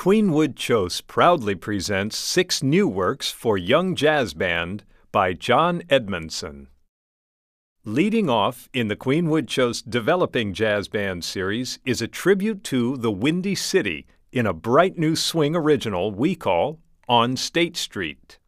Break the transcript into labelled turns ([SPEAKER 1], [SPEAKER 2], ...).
[SPEAKER 1] Queenwood Chose proudly presents 6 new works for young jazz band by John Edmondson. Leading off in the Queenwood Chose Developing Jazz Band series is a tribute to the Windy City in a bright new swing original we call On State Street.